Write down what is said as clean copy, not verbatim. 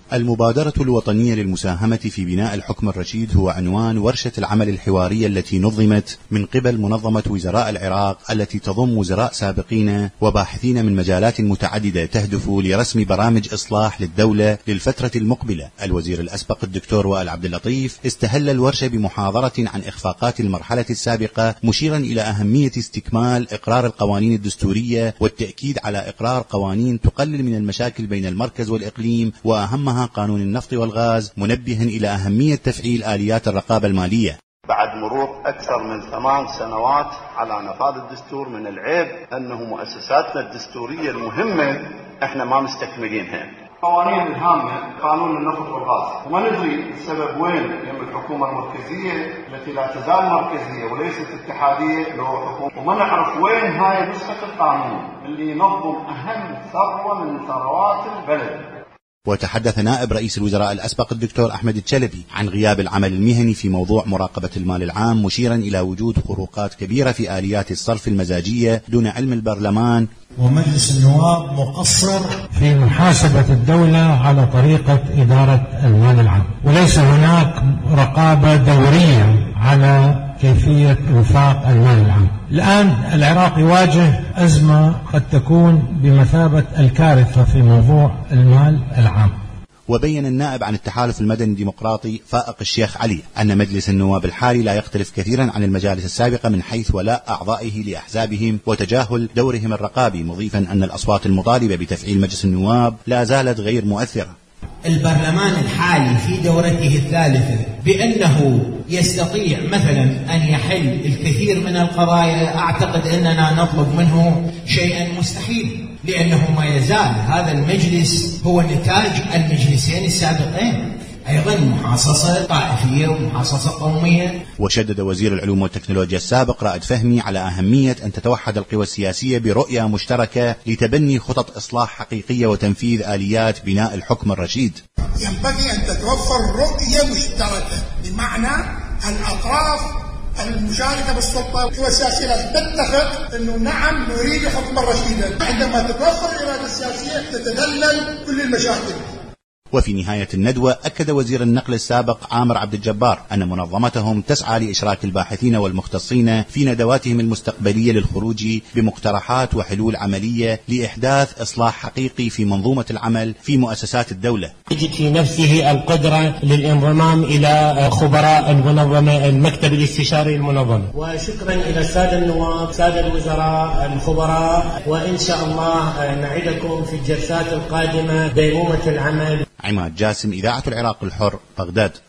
المبادرة الوطنية للمساهمة في بناء الحكم الرشيد هو عنوان ورشة العمل الحوارية التي نظمت من قبل منظمة وزراء العراق، التي تضم وزراء سابقين وباحثين من مجالات متعددة تهدف لرسم برامج إصلاح للدولة للفترة المقبلة. الوزير الأسبق الدكتور وائل عبد اللطيف استهل الورشة بمحاضرة عن إخفاقات المرحلة السابقة، مشيرا إلى أهمية استكمال إقرار القوانين الدستورية والتأكيد على إقرار قوانين تقلل من المشاكل بين المركز والإقليم، وأهمها قانون النفط والغاز، منبها إلى أهمية تفعيل آليات الرقابة المالية. بعد مرور أكثر من 8 سنوات على نفاذ الدستور، من العيب أنه مؤسساتنا الدستورية المهمة إحنا ما مستكملينها. قوانين الهامة قانون النفط والغاز، وما ندري السبب وين من الحكومة المركزية التي لا تزال مركزية وليست اتحادية لو حكومة، وما نعرف وين هاي نسخة القانون اللي ينظم أهم ثروة من ثروات البلد. وتحدث نائب رئيس الوزراء الأسبق الدكتور أحمد الشلبي عن غياب العمل المهني في موضوع مراقبة المال العام، مشيرا إلى وجود خروقات كبيرة في آليات الصرف المزاجية دون علم البرلمان. ومجلس النواب مقصر في محاسبة الدولة على طريقة إدارة المال العام، وليس هناك رقابة دورية على كيفية إنفاق المال العام. الآن العراق يواجه أزمة قد تكون بمثابة الكارثة في موضوع المال العام. وبين النائب عن التحالف المدني الديمقراطي فائق الشيخ علي أن مجلس النواب الحالي لا يختلف كثيرا عن المجالس السابقة من حيث ولاء أعضائه لأحزابهم وتجاهل دورهم الرقابي، مضيفا أن الأصوات المطالبة بتفعيل مجلس النواب لا زالت غير مؤثرة. البرلمان الحالي في دورته الثالثة بأنه يستطيع مثلا أن يحل الكثير من القضايا، أعتقد أننا نطلب منه شيئا مستحيل، لأنه ما يزال هذا المجلس هو نتاج المجلسين السابقين، أيضا محاصصة طائفية ومحاصصة قومية. وشدد وزير العلوم والتكنولوجيا السابق رائد فهمي على أهمية أن تتوحد القوى السياسية برؤية مشتركة لتبني خطط إصلاح حقيقية وتنفيذ آليات بناء الحكم الرشيد. ينبغي أن تتوفر رؤية مشتركة، بمعنى الأطراف المشاركة بالسلطة والقوى السياسية لازم تتفق أنه نعم نريد حكما رشيدا. عندما تتوفر الإرادة السياسية تتذلل كل المشاكل. وفي نهاية الندوة أكد وزير النقل السابق عامر عبد الجبار أن منظمتهم تسعى لإشراك الباحثين والمختصين في ندواتهم المستقبلية للخروج بمقترحات وحلول عملية لإحداث إصلاح حقيقي في منظومة العمل في مؤسسات الدولة. يجد في نفسه القدرة للانضمام إلى خبراء المنظمة، المكتب الاستشاري المنظمة. وشكرا إلى السادة النواب، سادة الوزراء، الخبراء، وإن شاء الله نعدكم في الجلسات القادمة ديمومة العمل. عماد جاسم، إذاعة العراق الحر، بغداد.